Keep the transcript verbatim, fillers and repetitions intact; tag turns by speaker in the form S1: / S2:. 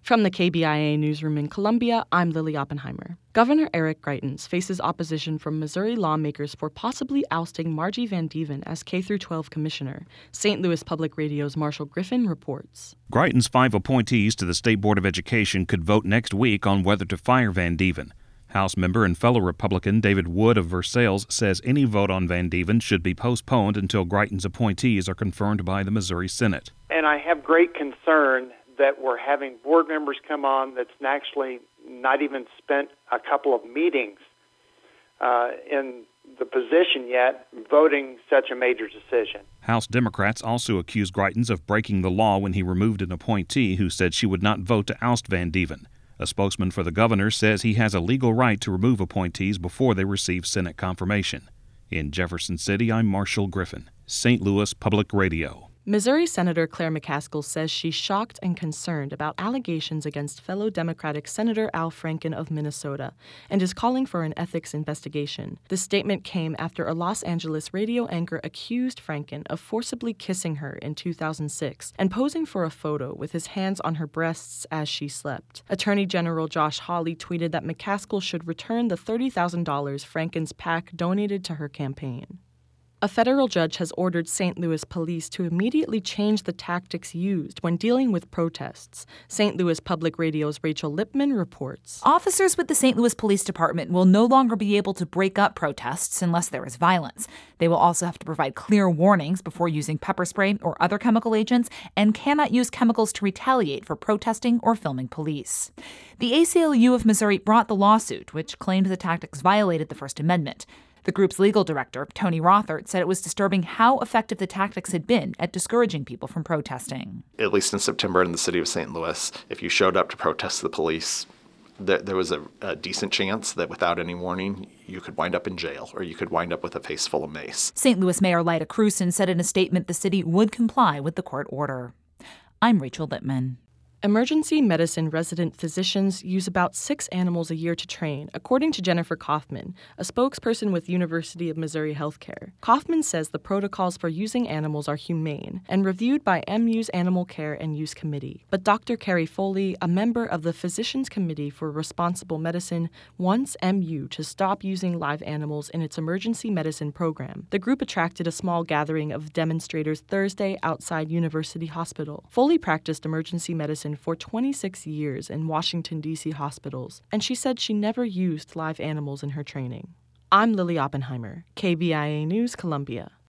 S1: From the K B I A newsroom in Columbia, I'm Lily Oppenheimer. Governor Eric Greitens faces opposition from Missouri lawmakers for possibly ousting Margie Van Deven as K through twelve commissioner. Saint Louis Public Radio's Marshall Griffin reports.
S2: Greitens' five appointees to the State Board of Education could vote next week on whether to fire Van Deven. House member and fellow Republican David Wood of Versailles says any vote on Van Deven should be postponed until Greitens' appointees are confirmed by the Missouri Senate.
S3: And I have great concern that we're having board members come on that's actually not even spent a couple of meetings uh, in the position yet, voting such a major decision.
S2: House Democrats also accused Greitens of breaking the law when he removed an appointee who said she would not vote to oust Van Deven. A spokesman for the governor says he has a legal right to remove appointees before they receive Senate confirmation. In Jefferson City, I'm Marshall Griffin, Saint Louis Public Radio.
S1: Missouri Senator Claire McCaskill says she's shocked and concerned about allegations against fellow Democratic Senator Al Franken of Minnesota and is calling for an ethics investigation. The statement came after a Los Angeles radio anchor accused Franken of forcibly kissing her in two thousand six and posing for a photo with his hands on her breasts as she slept. Attorney General Josh Hawley tweeted that McCaskill should return the thirty thousand dollars Franken's PAC donated to her campaign. A federal judge has ordered Saint Louis police to immediately change the tactics used when dealing with protests. Saint Louis Public Radio's Rachel Lipman reports.
S4: Officers with the Saint Louis Police Department will no longer be able to break up protests unless there is violence. They will also have to provide clear warnings before using pepper spray or other chemical agents and cannot use chemicals to retaliate for protesting or filming police. The A C L U of Missouri brought the lawsuit, which claimed the tactics violated the First Amendment. The group's legal director, Tony Rothert, said it was disturbing how effective the tactics had been at discouraging people from protesting.
S5: At least in September in the city of Saint Louis, if you showed up to protest the police, th- there was a, a decent chance that without any warning, you could wind up in jail or you could wind up with a face full of mace.
S4: Saint Louis Mayor Lyda Krewson said in a statement the city would comply with the court order. I'm Rachel Littman.
S1: Emergency medicine resident physicians use about six animals a year to train, according to Jennifer Kaufman, a spokesperson with University of Missouri Healthcare. Kaufman says the protocols for using animals are humane and reviewed by M U's Animal Care and Use Committee. But Doctor Carrie Foley, a member of the Physicians Committee for Responsible Medicine, wants M U to stop using live animals in its emergency medicine program. The group attracted a small gathering of demonstrators Thursday outside University Hospital. Foley practiced emergency medicine for twenty-six years in Washington, D C hospitals, and she said she never used live animals in her training. I'm Lily Oppenheimer, K B I A News, Columbia.